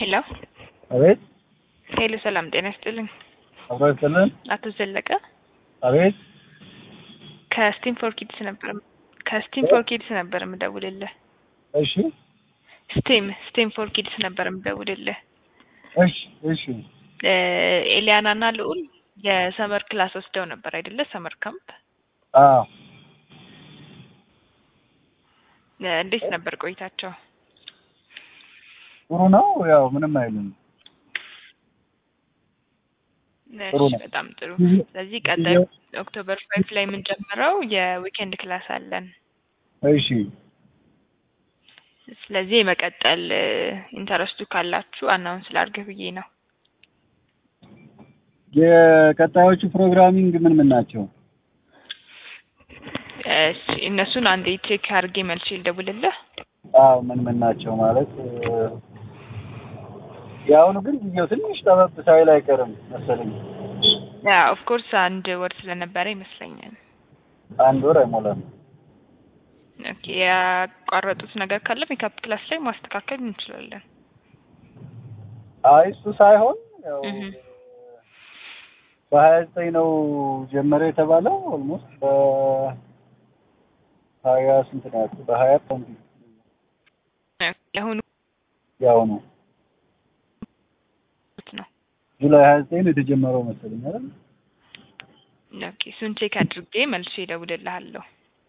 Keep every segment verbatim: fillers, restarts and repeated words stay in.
ሄሎ አቤት። ሄሎ ሰላም ጤና ይስጥልኝ። አብሮ ይስጥልን። አቶ ዘለቀ አቤት። ከስቲም ፎር ኪድስ ነበር ከስቲም ፎር ኪድስ ነበር የምደውልልህ። እሺ ስቲም ስቲም ፎር ኪድስ ነበር የምደውልልህ። እሺ እሺ። ኤሊያና እና ልዑል የሰመር ክላስ ወስደው ነበር አይደለ? ሰመር ካምፕ። አዎ። እንዴት ነበር ቆይታቸው? ጥሩ ነው። ያው ምንም አይሉም። ጥሩ ነው። በጣም ጥሩ። ስለዚህ ቀጣይ ኦክቶበር ፋይቭ ላይ የምንጀምረው የዊኬንድ ክላስ አለን። እሺ። ስለዚህ የመቀጠል ኢንተረስቱ ካላችሁ አናውንስ ላድርግ ብዬ ነው። የቀጣዮቹ ፕሮግራሚንግ ምን ምን ናቸው? እሺ እነሱን አንዴ ቼክ አድርጌ መልሼ ልደውልልህ። አዎ ምን ምን ናቸው ማለት ያው ነው። ግን ጊዜው ትንሽ ጠበብ ሳይል አይቀርም መሰለኝ። ያ ኦፍ ኮርስ አንድ ወር ስለነበረ ይመስለኛል። አንድ ወር አይሞላም። ኦኬ ያቋረጡት ነገር ካለ ሜካፕ ክላስ ላይ ማስተካከል እንችላለን። አይ እሱ ሳይሆን ያው በሀያ ዘጠኝ ነው ጀመረ የተባለው። ኦልሞስት በሀያ ስንት ነው? በሀያ ፖንት ያሁኑ ያው ነው ነው ጁላይ ሀያ ዘጠኝ ነው የተጀመረው መሰለኝ አይደል? ኦኬ እሱን ቼክ አድርጌ መልሼ እደውልልሃለሁ።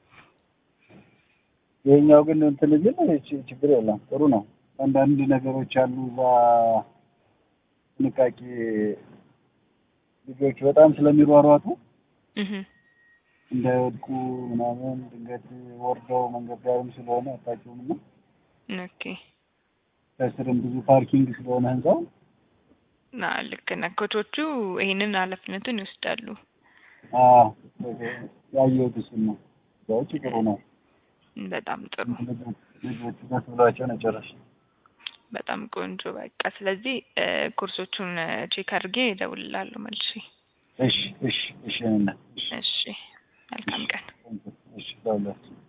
የኛው ግን እንትን ግን ችግር የለም ጥሩ ነው። አንዳንድ ነገሮች አሉ እዛ ጥንቃቄ ልጆች በጣም ስለሚሯሯጡ እህ እንዳይወድቁ ምናምን ድንገት ወርደው መንገድ ዳርም ስለሆነ አታውቂውም ነው። ኦኬ ከስርም ብዙ ፓርኪንግ ስለሆነ ህንጻው ና ልክ ነህ። ኮቾቹ ይሄንን ኃላፊነቱን ይወስዳሉ። አዎ ያየሁት እሱ ነው። ያው ጥሩ ነው። በጣም ጥሩ። ልጆቹ ደስ ብሏቸው ነው ጨረሽ። በጣም ቆንጆ። በቃ ስለዚህ ኮርሶቹን ቼክ አድርጌ እደውልልሃለሁ መልሼ። እሺ እሺ እሺ እና እሺ መልካም ቀን። እሺ ባይ